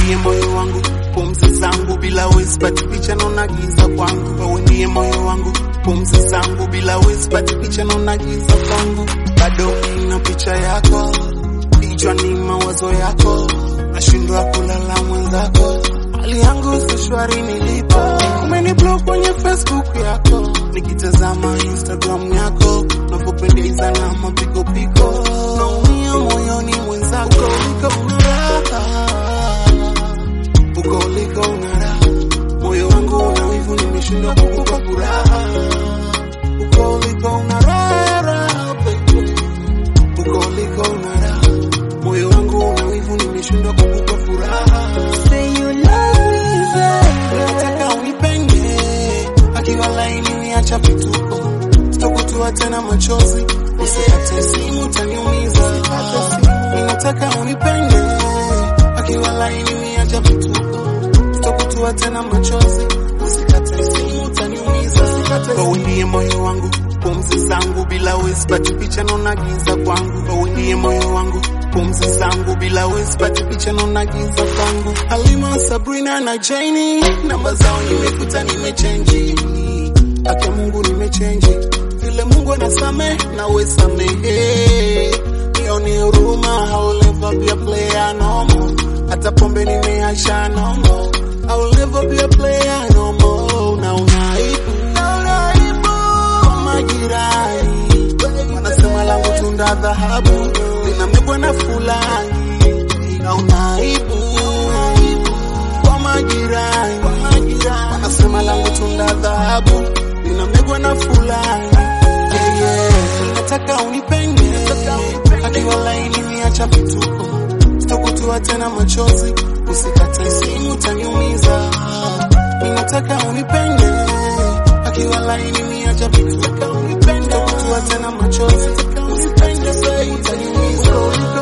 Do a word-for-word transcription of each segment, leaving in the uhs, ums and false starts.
ndiye moyo wangu, pumzi zangu, bila wewe sipati picha, naona giza kwangu. Wewe ndiye moyo wangu, pumzi zangu, bila wewe sipati picha, naona giza kwangu. Bado nina picha yako, kichwani mawazo yako, nashindwa kulala mwenzako, hali yangu si shwari nilipo. Umeniblock kwenye Facebook yako, nikitazama Instagram yako, unapopendeza na mapiko piko, naumia moyoni mwenzako. Uko unaraha, uko uliko unaraha, moyo wangu una wivu, nimeshindwa kukupa furaha. Uko uliko unaraha, uko uliko unaraha, moyo wangu una wivu, nimeshindwa kukupa furaha. Say you love me baby, nataka unipende, akiwa laini niacha vituko, sitokutoa tena machozi, usikate simu utaniumiza. Ninataka unipende, akiwa laini niacha vituko, sitokutoa tena machozi, usikate simu utaniumiza. Wewe ndiye moyo wangu, pumzi zangu, bila wewe sipati picha, naona giza kwangu. Wewe ndiye moyo wangu, pumzi zangu, bila wewe sipati picha, naona giza kwangu. Halima, Sabrina na Jaini, namba zao nimefuta, nimechange. Hata Mungu nimechange, vile Mungu anasamehe na wewe samehe. Nione huruma, I will never be a player no more. Hata pombe nimeacha no more, I will never be a player no more. Na unaibu, na unaibu kwa majirani, wanasema langu tunda dhahabu, linamegwa na fulani. Na unaibu kwa majirani, wanasema langu tunda dhahabu, linamegwa na fulani. Yeah, yeah. Nataka unipende, akiwa laini niacha vituko, sitokutoa tena machozi, usikate simu utaniumiza. Ninataka unipende, akiwa laini niacha vituko, sitokutoa tena machozi, usikate simu utaniumiza.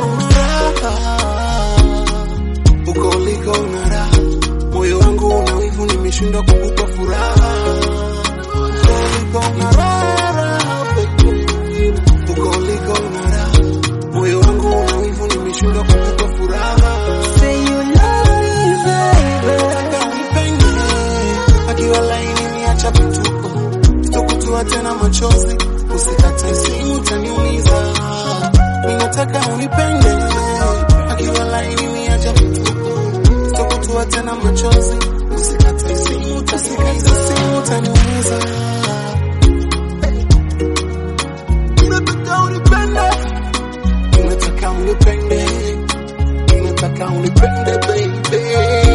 Uko uliko unaraha, moyo wangu una wivu, nimeshindwa kukupa furaha. Uko uliko unaraha, uko uliko unaraha, moyo wangu una wivu, nimeshindwa kukupa furaha. say you love me baby, Nataka unipende, akiwa laini niacha vituko, sitokutoa tena machozi, usikate simu utaniumiza. Ninataka unipende, akiwa laini niacha vituko, sitokutoa tena machozi, usikate simu utaniumiza. Ninataka unipende, ninataka unipende, ninataka unipende baby.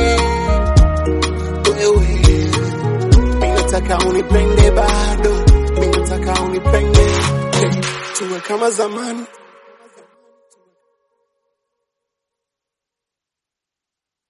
Wewe, ninataka unipende bado, ninataka unipende, tuwe kama zamani.